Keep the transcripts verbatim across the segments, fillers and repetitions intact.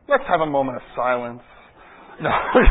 Let's have a moment of silence. No.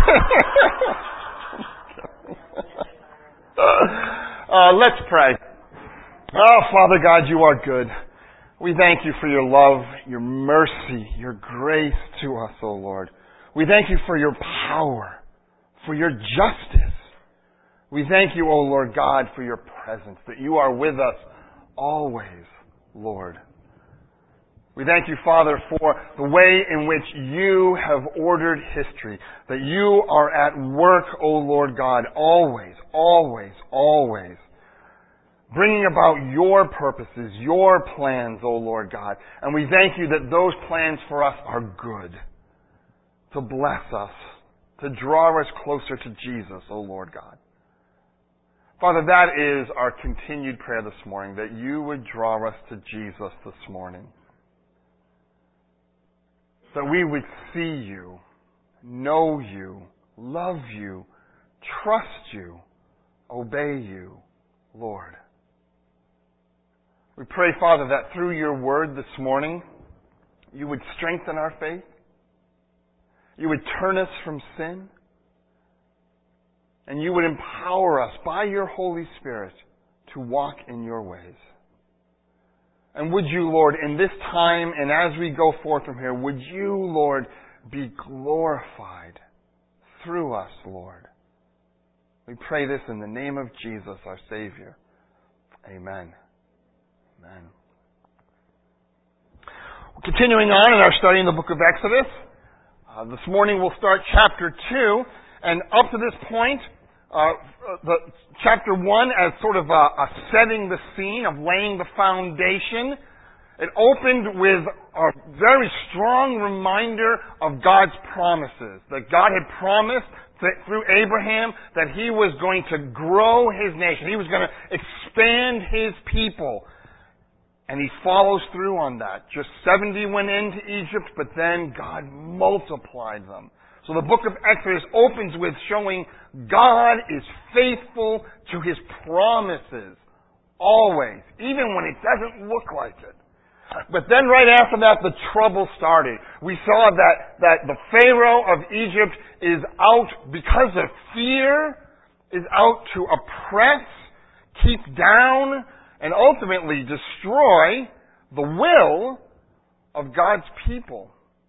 uh, let's pray. Oh, Father God, you are good. We thank you for your love, your mercy, your grace to us, O Lord. We thank you for your power, for your justice. We thank you, O Lord God, for your presence, that you are with us always, Lord. We thank you, Father, for the way in which you have ordered history, that you are at work, O Lord God, always, always, always, bringing about your purposes, your plans, O Lord God. And we thank you that those plans for us are good, to bless us, to draw us closer to Jesus, O Lord God. Father, that is our continued prayer this morning, that you would draw us to Jesus this morning. That we would see you, know you, love you, trust you, obey you, Lord. We pray, Father, that through your word this morning, you would strengthen our faith. You would turn us from sin. And you would empower us by your Holy Spirit to walk in your ways. And would you, Lord, in this time and as we go forth from here, would you, Lord, be glorified through us, Lord. We pray this in the name of Jesus, our Savior. Amen. Amen. Continuing on in our study in the book of Exodus, uh, this morning we'll start chapter two, and up to this point, uh, the chapter one as sort of a, a setting the scene of laying the foundation. It opened with a very strong reminder of God's promises, that God had promised that through Abraham that He was going to grow His nation. He was going to expand His people. And He follows through on that. Just seventy went into Egypt, but then God multiplied them. So the book of Exodus opens with showing God is faithful to His promises. Always. Even when it doesn't look like it. But then right after that, the trouble started. We saw that, that the Pharaoh of Egypt is out because of fear, is out to oppress, keep down, and ultimately destroy the will of God's people.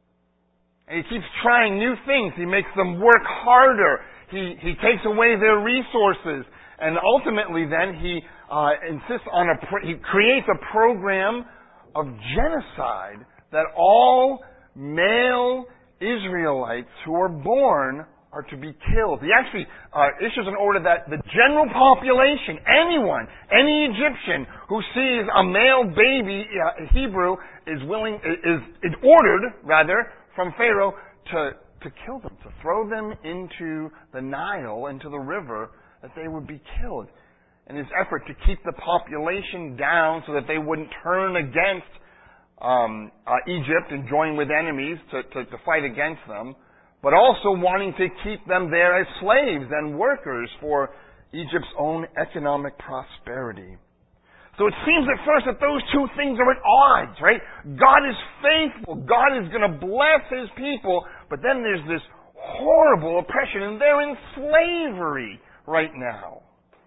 And he keeps trying new things. He makes them work harder. He, he takes away their resources. And ultimately then he uh, insists on a, he creates a program of genocide that all male Israelites who are born are to be killed. He actually uh, issues an order that the general population, anyone, any Egyptian who sees a male baby uh, Hebrew is willing, is, is ordered, rather, from Pharaoh to, to kill them, to throw them into the Nile, into the river, that they would be killed. In his effort to keep the population down so that they wouldn't turn against um, uh, Egypt and join with enemies to, to, to fight against them, but also wanting to keep them there as slaves and workers for Egypt's own economic prosperity. So it seems at first that those two things are at odds, right? God is faithful. God is going to bless His people, but then there's this horrible oppression, and they're in slavery right now.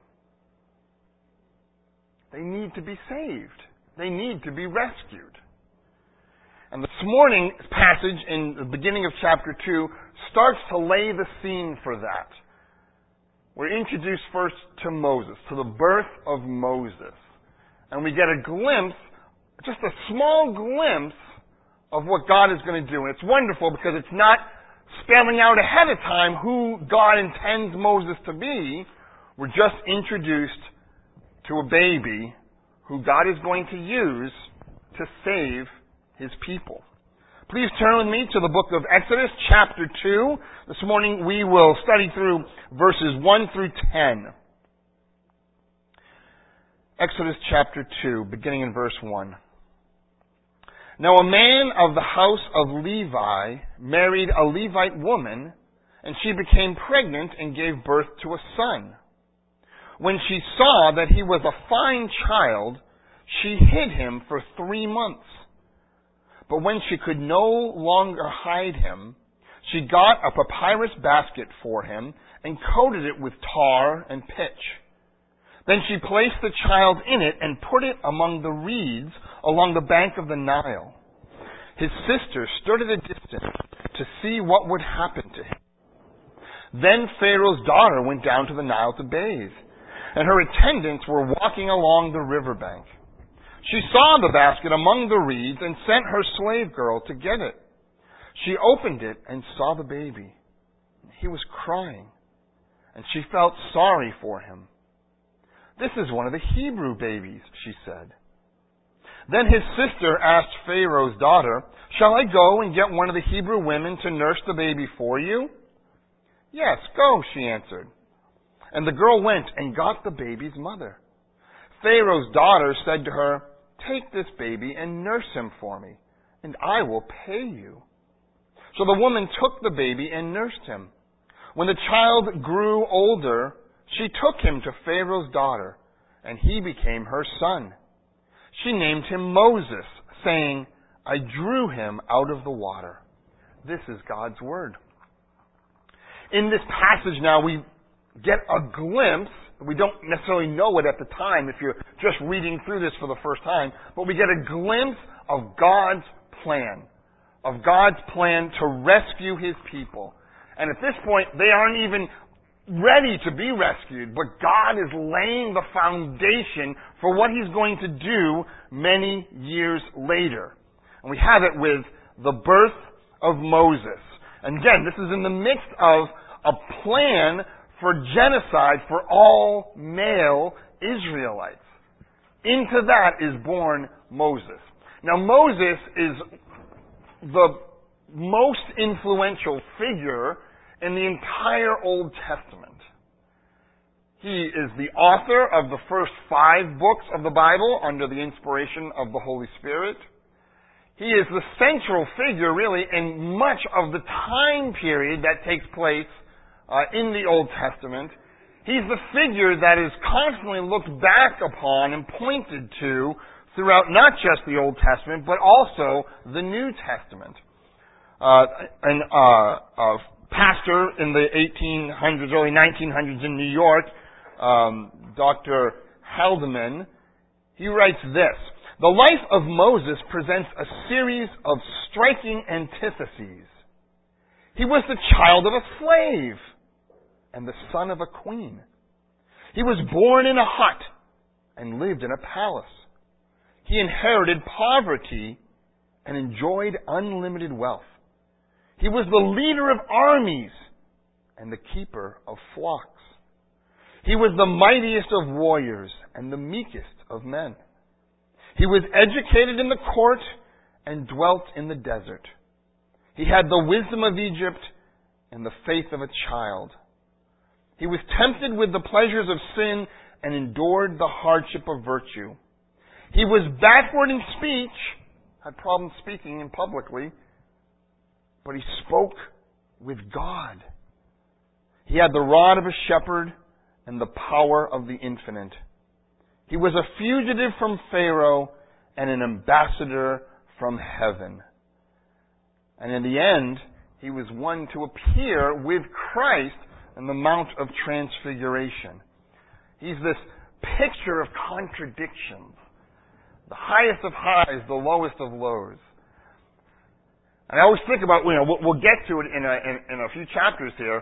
They need to be saved. They need to be rescued. And this morning's passage in the beginning of chapter two starts to lay the scene for that. We're introduced first to Moses, to the birth of Moses. And we get a glimpse, just a small glimpse, of what God is going to do. And it's wonderful because it's not spelling out ahead of time who God intends Moses to be. We're just introduced to a baby who God is going to use to save His people. Please turn with me to the book of Exodus, chapter two. This morning we will study through verses one through ten. Exodus chapter two, beginning in verse one. Now a man of the house of Levi married a Levite woman, and she became pregnant and gave birth to a son. When she saw that he was a fine child, she hid him for three months. But when she could no longer hide him, she got a papyrus basket for him and coated it with tar and pitch. Then she placed the child in it and put it among the reeds along the bank of the Nile. His sister stood at a distance to see what would happen to him. Then Pharaoh's daughter went down to the Nile to bathe, and her attendants were walking along the riverbank. She saw the basket among the reeds and sent her slave girl to get it. She opened it and saw the baby. He was crying, and she felt sorry for him. "This is one of the Hebrew babies," she said. Then his sister asked Pharaoh's daughter, "Shall I go and get one of the Hebrew women to nurse the baby for you?" "Yes, go," she answered. And the girl went and got the baby's mother. Pharaoh's daughter said to her, "Take this baby and nurse him for me, and I will pay you." So the woman took the baby and nursed him. When the child grew older, she took him to Pharaoh's daughter, and he became her son. She named him Moses, saying, "I drew him out of the water." This is God's word. In this passage now, we get a glimpse. We don't necessarily know it at the time if you're just reading through this for the first time, but we get a glimpse of God's plan, of God's plan to rescue His people. And at this point, they aren't even ready to be rescued, but God is laying the foundation for what He's going to do many years later. And we have it with the birth of Moses. And again, this is in the midst of a plan for genocide for all male Israelites. Into that is born Moses. Now, Moses is the most influential figure in the entire Old Testament. He is the author of the first five books of the Bible under the inspiration of the Holy Spirit. He is the central figure, really, in much of the time period that takes place uh, in the Old Testament. He's the figure that is constantly looked back upon and pointed to throughout not just the Old Testament, but also the New Testament. Uh, an uh, uh, pastor in the eighteen hundreds, early nineteen hundreds in New York, um, Doctor Haldeman, he writes this: "The life of Moses presents a series of striking antitheses. He was the child of a slave and the son of a queen. He was born in a hut and lived in a palace. He inherited poverty and enjoyed unlimited wealth. He was the leader of armies and the keeper of flocks. He was the mightiest of warriors and the meekest of men. He was educated in the court and dwelt in the desert. He had the wisdom of Egypt and the faith of a child. He was tempted with the pleasures of sin and endured the hardship of virtue. He was backward in speech, had problems speaking in publicly, but he spoke with God. He had the rod of a shepherd and the power of the infinite. He was a fugitive from Pharaoh and an ambassador from heaven. And in the end, he was one to appear with Christ in the Mount of Transfiguration. He's this picture of contradictions. The highest of highs, the lowest of lows. And I always think about, you know, we'll, we'll get to it in a, in, in a few chapters here.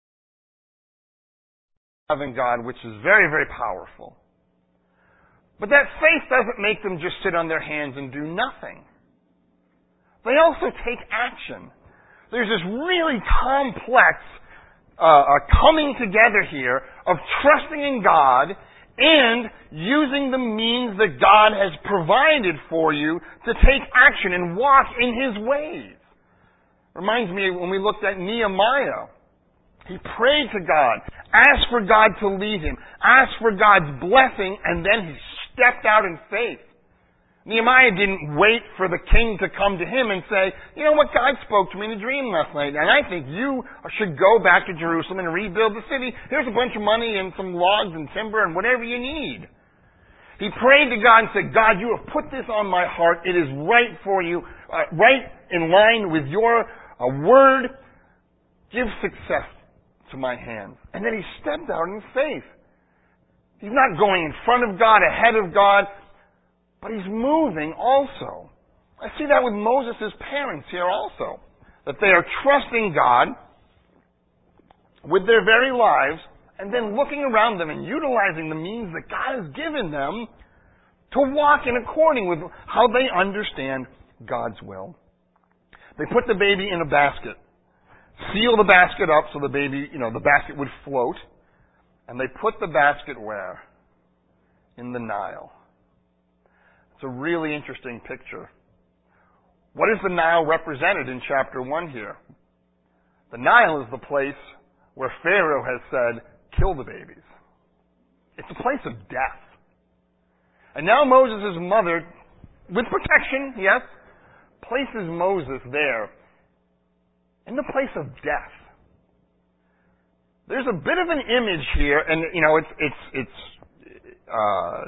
Loving God, which is very, very powerful. But that faith doesn't make them just sit on their hands and do nothing. They also take action. There's this really complex uh, uh, coming together here of trusting in God and using the means that God has provided for you to take action and walk in His ways. Reminds me when we looked at Nehemiah. He prayed to God, asked for God to lead him, asked for God's blessing, and then he stepped out in faith. Nehemiah didn't wait for the king to come to him and say, "You know what, God spoke to me in a dream last night, and I think you should go back to Jerusalem and rebuild the city. Here's a bunch of money and some logs and timber and whatever you need." He prayed to God and said, "God, you have put this on my heart. It is right for you. uh, right in line with your uh, word. Give success to my hands. And then he stepped out in faith. He's not going in front of God, ahead of God, but he's moving also. I see that with Moses' parents here also. That they are trusting God with their very lives and then looking around them and utilizing the means that God has given them to walk in according with how they understand God's will. They put the baby in a basket, seal the basket up so the baby, you know, the basket would float, and they put the basket where? In the Nile. It's a really interesting picture. What is the Nile represented in chapter one here? The Nile is the place where Pharaoh has said, kill the babies. It's a place of death. And now Moses' mother, with protection, yes, places Moses there in the place of death. There's a bit of an image here, and you know, it's it's it's uh,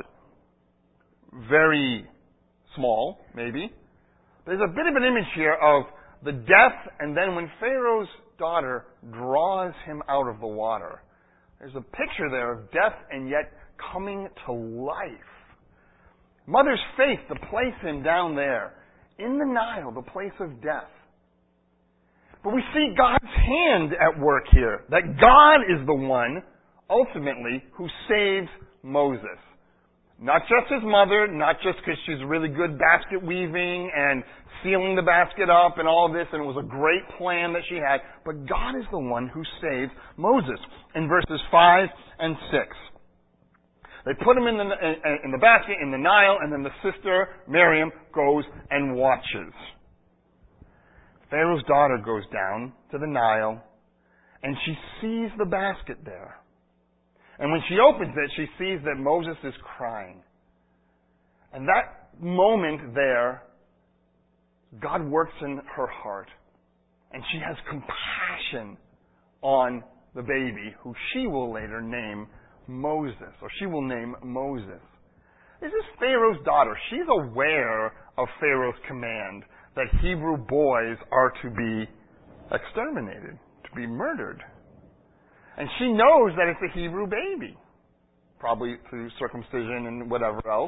very small, maybe. There's a bit of an image here of the death, and then when Pharaoh's daughter draws him out of the water, there's a picture there of death and yet coming to life. Mother's faith to place him down there in the Nile, the place of death. But we see God's hand at work here. That God is the one, ultimately, who saves Moses. Not just his mother, not just because she's really good basket weaving and sealing the basket up and all this, and it was a great plan that she had, but God is the one who saves Moses. In verses five and six. They put him in the, in the basket, in the Nile, and then the sister, Miriam, goes and watches. Pharaoh's daughter goes down to the Nile, and she sees the basket there. And when she opens it, she sees that Moses is crying. And that moment there, God works in her heart. And she has compassion on the baby, who she will later name Moses, or she will name Moses. This is Pharaoh's daughter. She's aware of Pharaoh's command that Hebrew boys are to be exterminated, to be murdered. And she knows that it's a Hebrew baby, probably through circumcision and whatever else.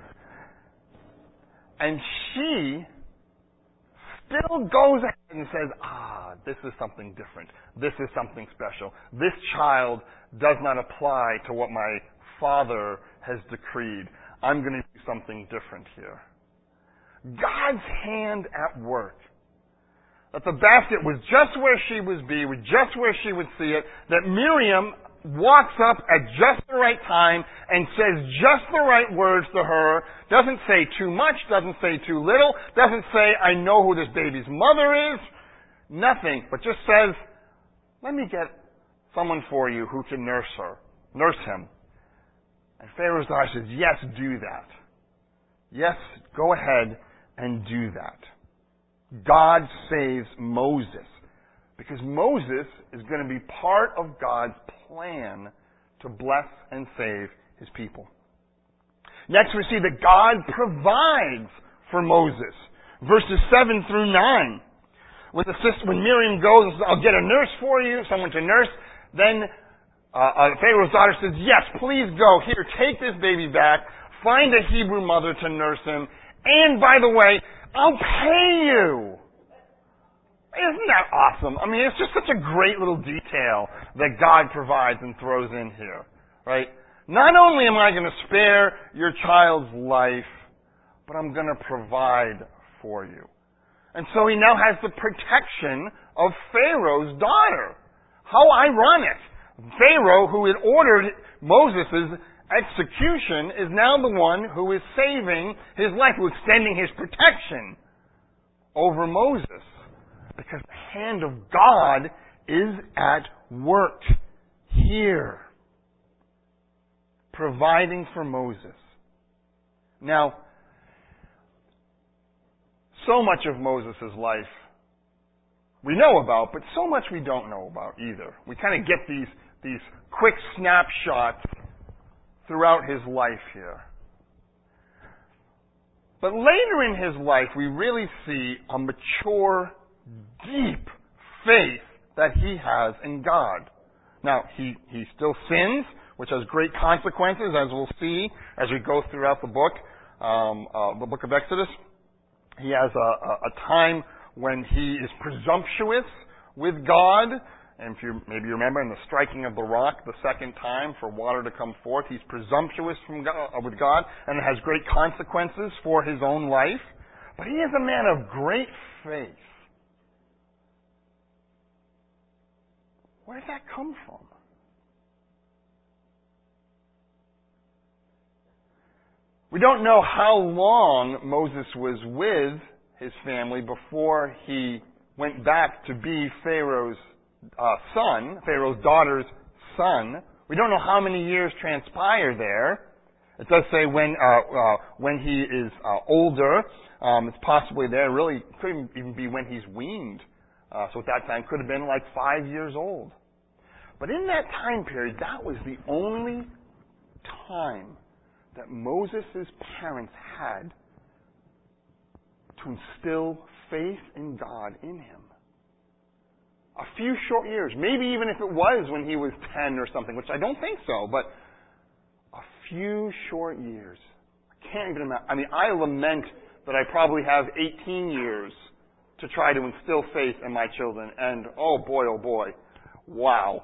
And she still goes ahead and says, ah, this is something different. This is something special. This child does not apply to what my father has decreed. I'm going to do something different here. God's hand at work. That the basket was just where she would be, just where she would see it. That Miriam walks up at just the right time and says just the right words to her. Doesn't say too much, doesn't say too little, doesn't say, I know who this baby's mother is. Nothing, but just says, let me get someone for you who can nurse her, nurse him. And Pharaoh's daughter says, yes, do that. Yes, go ahead and do that. God saves Moses because Moses is going to be part of God's plan to bless and save his people. Next, we see that God provides for Moses. Verses seven through nine. When, the sister, when Miriam goes and says, I'll get a nurse for you, someone to nurse, then uh, uh, Pharaoh's daughter says, yes, please go. Here, take this baby back. Find a Hebrew mother to nurse him. And, by the way, I'll pay you. Isn't that awesome? I mean, it's just such a great little detail that God provides and throws in here, right? Not only am I going to spare your child's life, but I'm going to provide for you. And so he now has the protection of Pharaoh's daughter. How ironic. Pharaoh, who had ordered Moses' execution, is now the one who is saving his life, who is extending his protection over Moses. Because the hand of God is at work here, providing for Moses. Now, so much of Moses' life we know about, but so much we don't know about either. We kind of get these, these quick snapshots throughout his life here. But later in his life, we really see a mature, deep faith that he has in God. Now, he, he still sins, which has great consequences, as we'll see as we go throughout the book, um, uh, the book of Exodus. He has a, a, a time when he is presumptuous with God. And if you maybe you remember in the striking of the rock the second time for water to come forth, he's presumptuous from God, with God, and it has great consequences for his own life. But he is a man of great faith. Where did that come from? We don't know how long Moses was with his family before he went back to be Pharaoh's uh, son, Pharaoh's daughter's son. We don't know how many years transpire there. It does say when uh, uh, when he is uh, older. Um, it's possibly there. Really, it could even be when he's weaned. Uh, so at that time, could have been like five years old. But in that time period, that was the only time that Moses' parents had to instill faith in God in him. A few short years, maybe even if it was when he was ten or something, which I don't think so, but a few short years. I can't even imagine. I mean, I lament that I probably have eighteen years to try to instill faith in my children, and oh boy, oh boy, wow.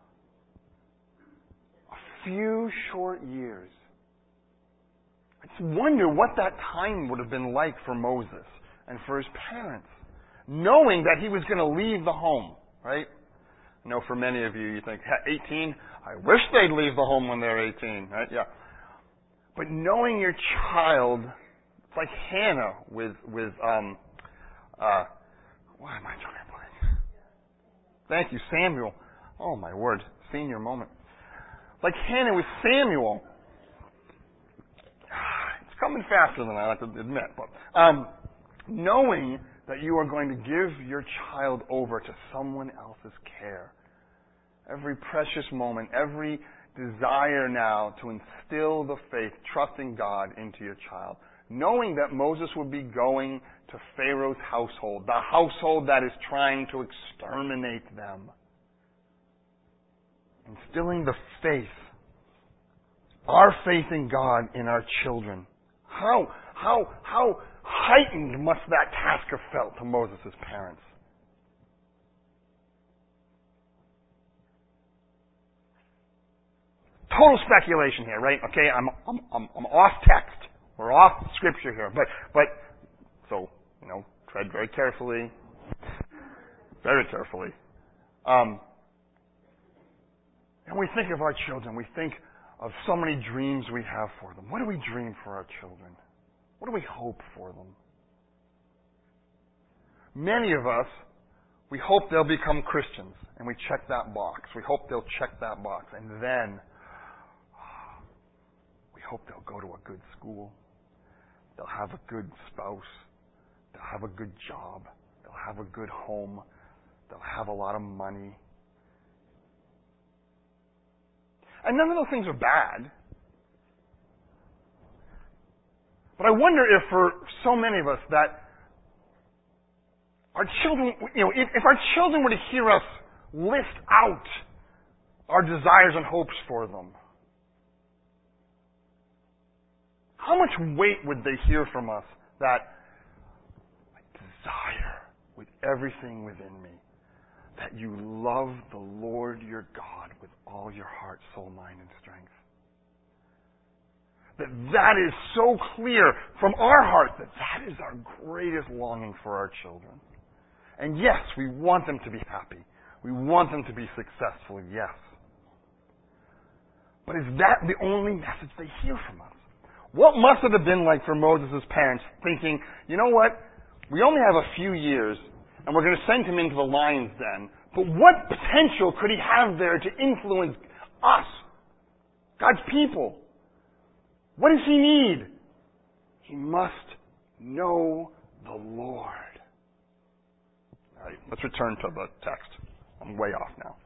A few short years. I just wonder what that time would have been like for Moses and for his parents, knowing that he was going to leave the home, right? I know for many of you, you think, eighteen, I wish they'd leave the home when they're eighteen, right? Yeah. But knowing your child, it's like Hannah with, with, um, uh, why am I trying to blank? Thank you, Samuel. Oh my word, senior moment. Like Hannah with Samuel. It's coming faster than I like to admit, but um, knowing that you are going to give your child over to someone else's care. Every precious moment, every desire now to instill the faith, trusting God into your child. Knowing that Moses would be going to Pharaoh's household, the household that is trying to exterminate them. Instilling the faith, our faith in God in our children. How, how, how heightened must that task have felt to Moses' parents? Total speculation here, right? Okay, I'm, I'm, I'm, I'm off text. We're off scripture here. But, but, so, you know, tread very carefully. Very carefully. Um, and we think of our children. We think of so many dreams we have for them. What do we dream for our children? What do we hope for them? Many of us, we hope they'll become Christians, and we check that box. We hope they'll check that box, and then we hope they'll go to a good school. They'll have a good spouse. They'll have a good job. They'll have a good home. They'll have a lot of money. And none of those things are bad. But I wonder if for so many of us that our children, you know, if, if our children were to hear us list out our desires and hopes for them, how much weight would they hear from us that I desire with everything within me that you love the Lord your God with all your heart, soul, mind, and strength? That that is so clear from our heart that that is our greatest longing for our children. And yes, we want them to be happy. We want them to be successful, yes. But is that the only message they hear from us? What must it have been like for Moses' parents thinking, you know what, we only have a few years and we're going to send him into the lion's den, but what potential could he have there to influence us, God's people? What does he need? He must know the Lord. All right, let's return to the text. I'm way off now.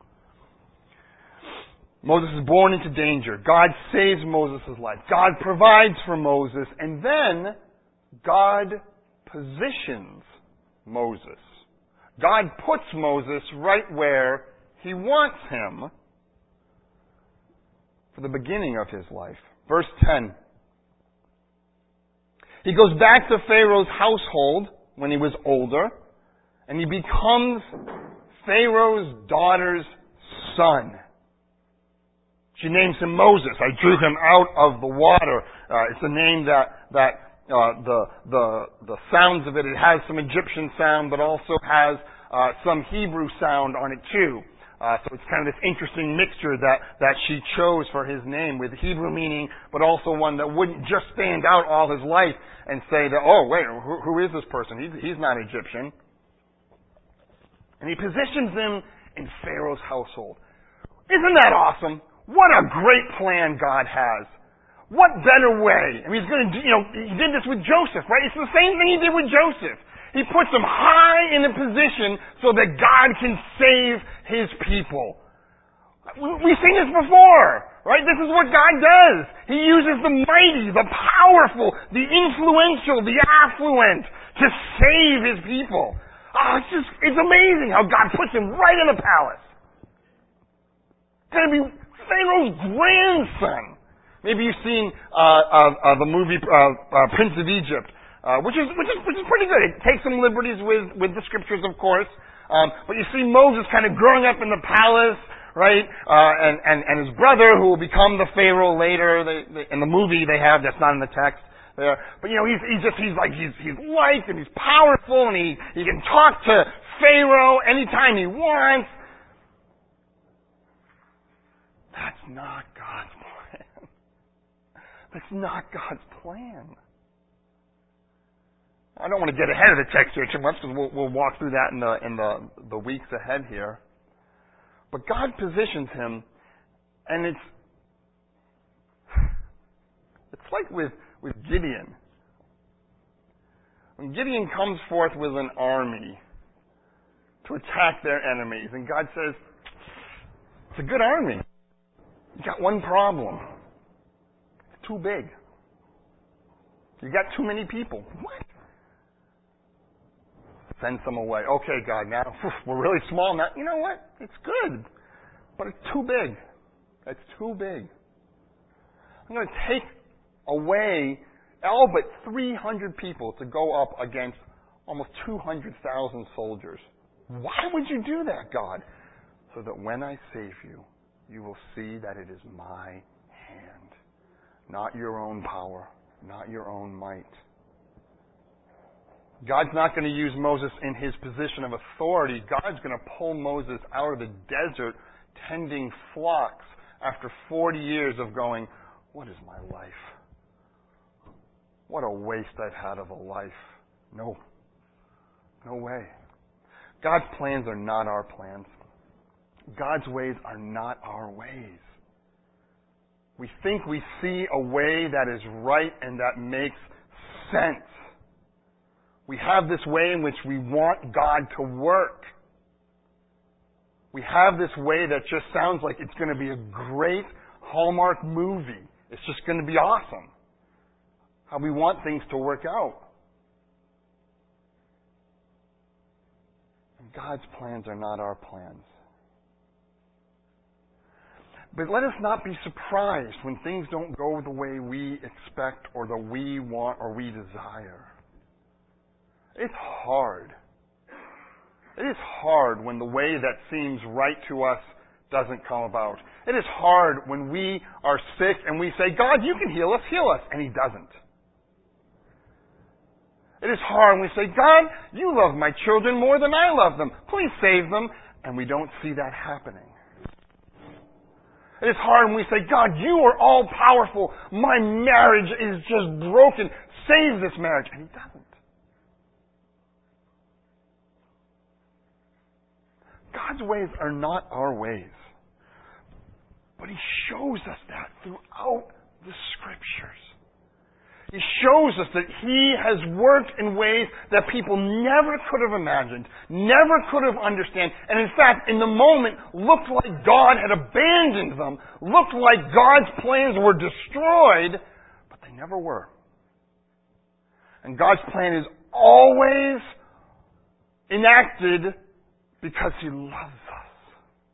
Moses is born into danger. God saves Moses' life. God provides for Moses. And then God positions Moses. God puts Moses right where He wants him for the beginning of his life. Verse ten. He goes back to Pharaoh's household when he was older, and he becomes Pharaoh's daughter's son. She names him Moses. I drew him out of the water. Uh, it's a name that that uh, the the the sounds of it. It has some Egyptian sound, but also has uh, some Hebrew sound on it too. Uh, so it's kind of this interesting mixture that, that she chose for his name, with Hebrew meaning, but also one that wouldn't just stand out all his life and say that, oh, wait, who, who is this person? He's, he's not Egyptian. And he positions him in Pharaoh's household. Isn't that awesome? What a great plan God has. What better way? I mean, he's going to, you know, he did this with Joseph, right? It's the same thing he did with Joseph. He puts him high in a position so that God can save His people. We've seen this before, right? This is what God does. He uses the mighty, the powerful, the influential, the affluent to save His people. Oh, it's just, it's amazing how God puts him right in the palace. It's going to be Pharaoh's grandson. Maybe you've seen uh, uh, uh, the movie uh, uh, Prince of Egypt. Uh, which is which is which is pretty good. It takes some liberties with with the scriptures, of course. Um, but you see Moses kind of growing up in the palace, right? Uh, and and and his brother, who will become the Pharaoh later. They, they, in the movie, they have that's not in the text there. But you know, he's he's just he's like he's he's liked and he's powerful, and he he can talk to Pharaoh anytime he wants. That's not God's plan. That's not God's plan. I don't want to get ahead of the text here too much, because we'll, we'll walk through that in the in the, the weeks ahead here. But God positions him, and it's it's like with with Gideon. When Gideon comes forth with an army to attack their enemies, and God says, "It's a good army. You got one problem. It's too big. You got too many people." What? Send some away. Okay, God, now we're really small now. You know what? It's good, but it's too big. It's too big. I'm going to take away all but three hundred people to go up against almost two hundred thousand soldiers. Why would you do that, God? So that when I save you, you will see that it is my hand, not your own power, not your own might. God's not going to use Moses in his position of authority. God's going to pull Moses out of the desert tending flocks after forty years of going, what is my life? What a waste I've had of a life. No. No way. God's plans are not our plans. God's ways are not our ways. We think we see a way that is right and that makes sense. We have this way in which we want God to work. We have this way that just sounds like it's going to be a great Hallmark movie. It's just going to be awesome. How we want things to work out. And God's plans are not our plans. But let us not be surprised when things don't go the way we expect or that we want or we desire. It's hard. It is hard when the way that seems right to us doesn't come about. It is hard when we are sick and we say, God, you can heal us, heal us, and He doesn't. It is hard when we say, God, you love my children more than I love them. Please save them, and we don't see that happening. It is hard when we say, God, you are all powerful. My marriage is just broken. Save this marriage, and He doesn't. God's ways are not our ways. But He shows us that throughout the Scriptures. He shows us that He has worked in ways that people never could have imagined, never could have understood, and in fact, in the moment, looked like God had abandoned them, looked like God's plans were destroyed, but they never were. And God's plan is always enacted because He loves us.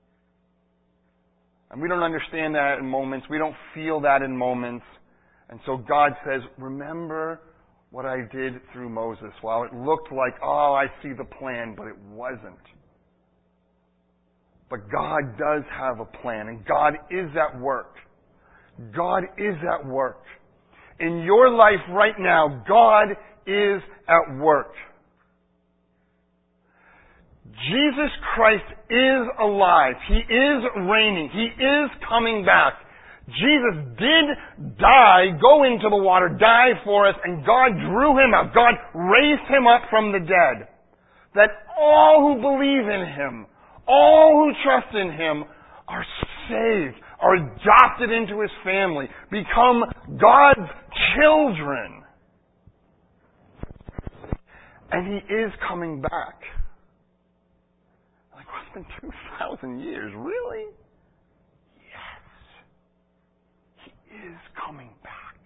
And we don't understand that in moments. We don't feel that in moments. And so God says, remember what I did through Moses. While it looked like, oh, I see the plan, but it wasn't. But God does have a plan, and God is at work. God is at work. In your life right now, God is at work. Jesus Christ is alive. He is reigning. He is coming back. Jesus did die, go into the water, die for us, and God drew Him out. God raised Him up from the dead. That all who believe in Him, all who trust in Him, are saved, are adopted into His family, become God's children. And He is coming back. Like, well, it's been two thousand years. Really? Is coming back.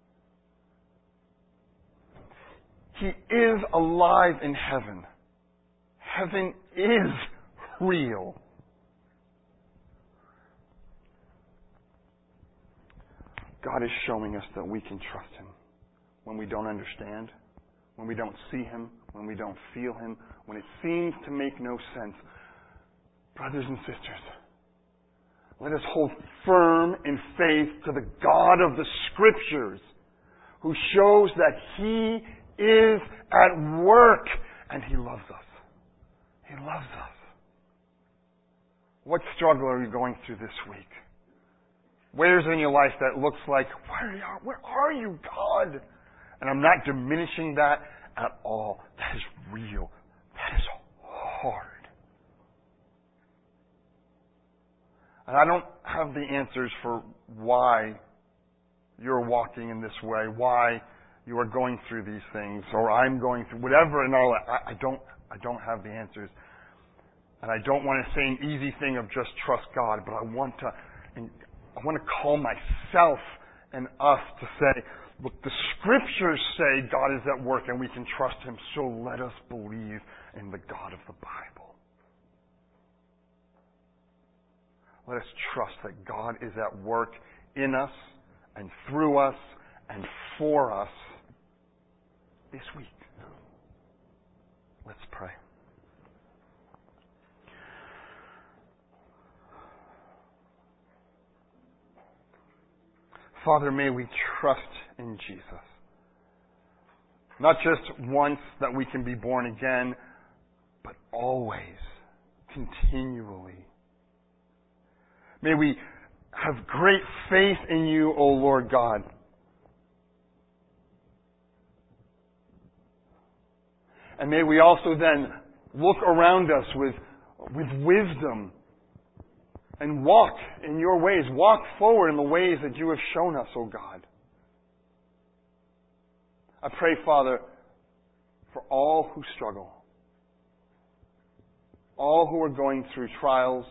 He is alive in heaven. Heaven is real. God is showing us that we can trust Him when we don't understand, when we don't see Him, when we don't feel Him, when it seems to make no sense. Brothers and sisters, let us hold firm in faith to the God of the Scriptures, who shows that He is at work and He loves us. He loves us. What struggle are you going through this week? Where's in your life that looks like, where are you, where are you, God? And I'm not diminishing that at all. That is real. That is hard. And I don't have the answers for why you're walking in this way, why you are going through these things, or I'm going through whatever and all that. I, I don't I don't have the answers. And I don't want to say an easy thing of just trust God, but I want to I want to call myself and us to say, look, the Scriptures say God is at work and we can trust Him, so let us believe in the God of the Bible. Let us trust that God is at work in us and through us and for us this week. Let's pray. Father, may we trust in Jesus. Not just once that we can be born again, but always, continually. May we have great faith in You, O Lord God. And may we also then look around us with, with wisdom and walk in Your ways. Walk forward in the ways that You have shown us, O God. I pray, Father, for all who struggle, all who are going through trials,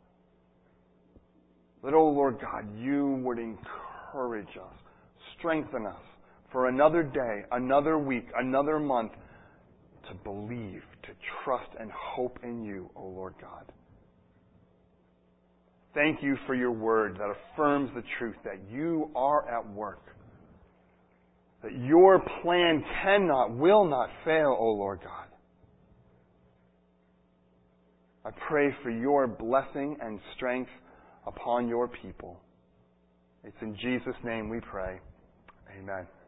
that, oh Lord God, You would encourage us, strengthen us for another day, another week, another month to believe, to trust and hope in You, oh Lord God. Thank You for Your word that affirms the truth that You are at work, that Your plan cannot, will not fail, oh Lord God. I pray for Your blessing and strength upon Your people. It's in Jesus' name we pray. Amen.